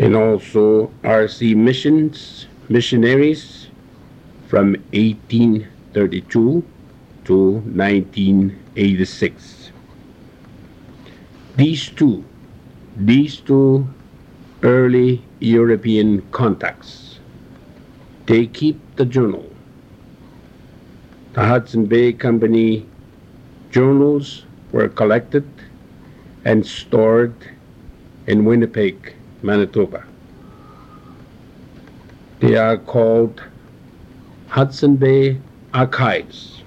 and also R.C. missionaries from 1832 to 1986. These two early European contacts, they keep the journal. The Hudson Bay Company journals were collected and stored in Winnipeg, Manitoba. They are called Hudson Bay Archives.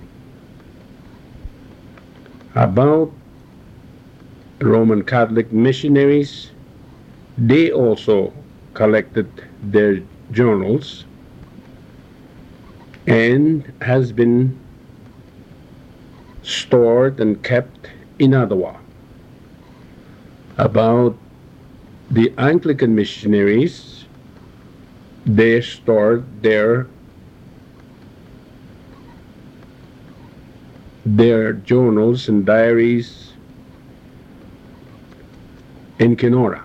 About Roman Catholic missionaries, they also collected their journals and has been stored and kept in Ottawa. About the Anglican missionaries, they stored their journals and diaries in Kenora.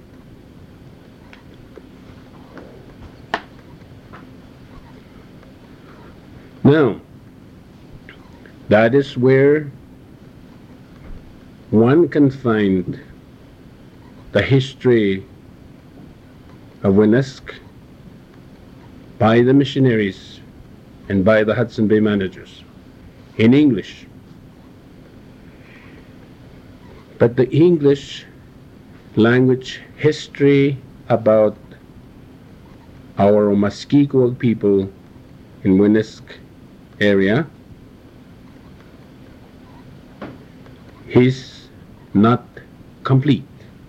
Now, that is where one can find the history of Winisk by the missionaries and by the Hudson Bay managers in English. But the English language history about our Muskego people in Winisk area is not complete.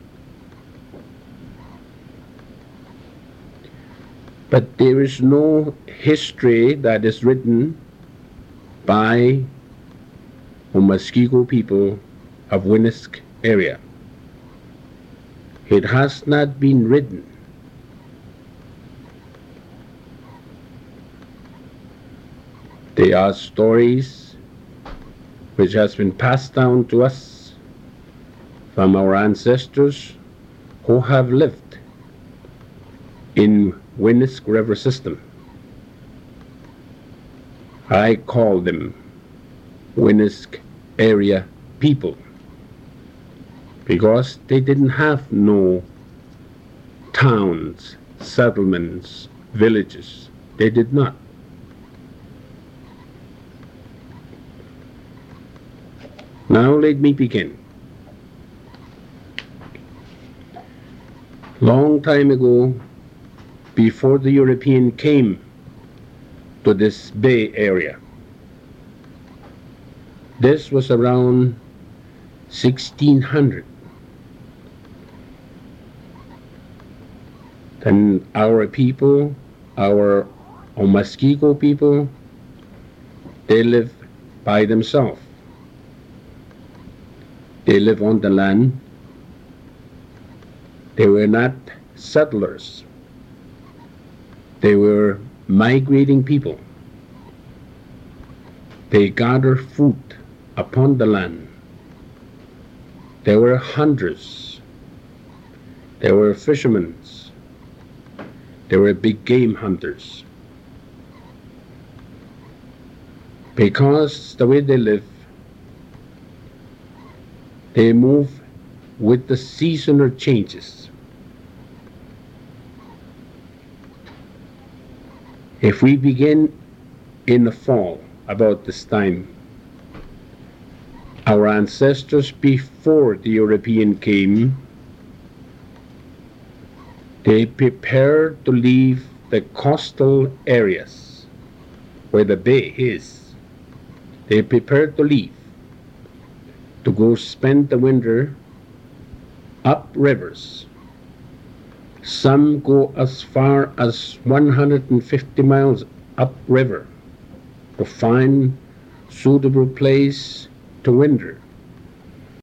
But there is no history that is written by the Muskego people of Winisk area. It has not been written. They are stories which has been passed down to us from our ancestors who have lived in Winisk River system. I call them Winisk area people because they didn't have no towns, settlements, villages. They did not. Now let me begin. Long time ago, before the European came to this bay area, this was around 1600. Then our people, our Muskego people, they live by themselves. They live on the land. They were not settlers. They were migrating people. They gathered food upon the land. They were hunters. They were fishermen. They were big game hunters. Because the way they live, they move with the seasonal changes. If we begin in the fall, about this time, our ancestors before the European came, they prepared to leave the coastal areas where the bay is. They prepared to leave, to go spend the winter up rivers. Some go as far as 150 miles upriver to find suitable place to winter.